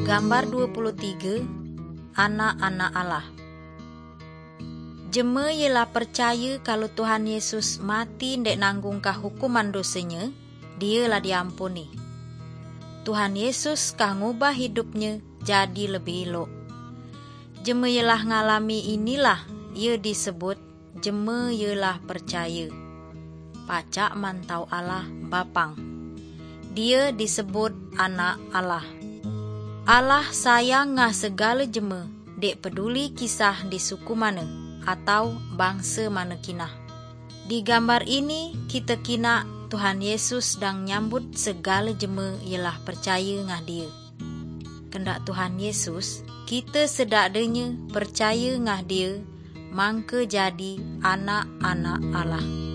Gambar 23, anak-anak Allah. Jeme ialah percaya kalau Tuhan Yesus mati ndek nanggungkah hukuman dosanya, dialah diampuni. Tuhan Yesus kah ngubah hidupnya jadi lebih elok. Jeme ialah ngalami inilah ia disebut jeme ialah percaya. Pacak mantau Allah Bapang. Dia disebut anak Allah. Allah sayang ngah segala jeme, dek peduli kisah di suku mana atau bangsa mana kinah. Di gambar ini kita kina Tuhan Yesus dang nyambut segala jeme ialah percaya ngah dia. Kendak Tuhan Yesus, kita sedakdanya percaya ngah dia, mangke jadi anak-anak Allah.